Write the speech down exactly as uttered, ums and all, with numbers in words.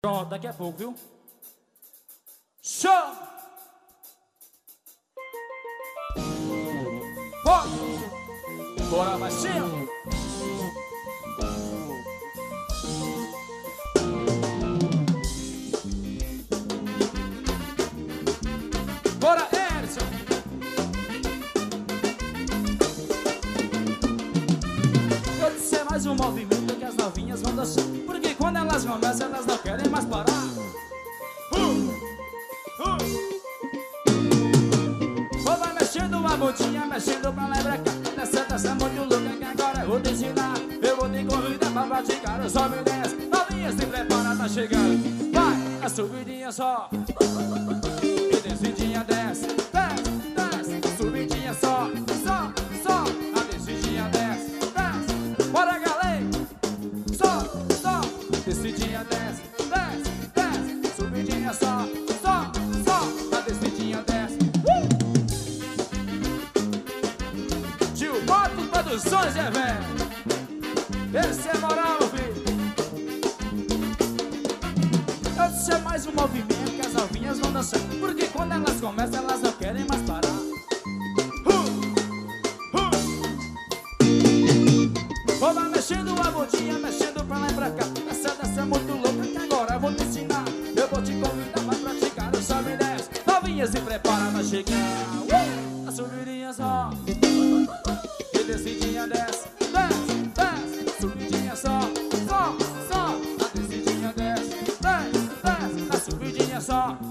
Pronto, daqui a pouco, viu? Show! Bora! Bora, baixinho! Bora, Edson! Eu disse é mais um movimento que as novinhas vão dançar, porque quando elas começam, elas não querem mais parar. Uh, uh. Vou vai mexendo a botinha, mexendo pra lá e pra cá. Essa dança muito louca que agora eu vou te ensinar. Eu vou te convidar pra praticar o sobe e desce. Novinha se prepara, tá chegando. Vai, a subidinha só. E descidinha desce, desce, desce. A subidinha só, só, só. A descidinha desce, desce. Bora, galera. Só, só. Descidinha desce, desce, desce. Subidinha só, só, só. A descidinha desce. Uh! Tio Boto Produções, é velho. Esse é moral, filho. Eu disse é mais um movimento que as novinhas vão dançar, porque quando elas começam, elas não querem mais parar. Uh! Uh! Vou lá mexendo a botinha, mexendo pra lá e pra cá. Essa dança é muito louca que agora eu vou te ensinar. Eu vou te convidar pra praticar o sobe e desce. Novinha se prepara pra chegar. Uh! A subidinha só. E descidinha desce, desce, desce. Subidinha só, só, só. A descidinha desce, desce, desce. A subidinha só.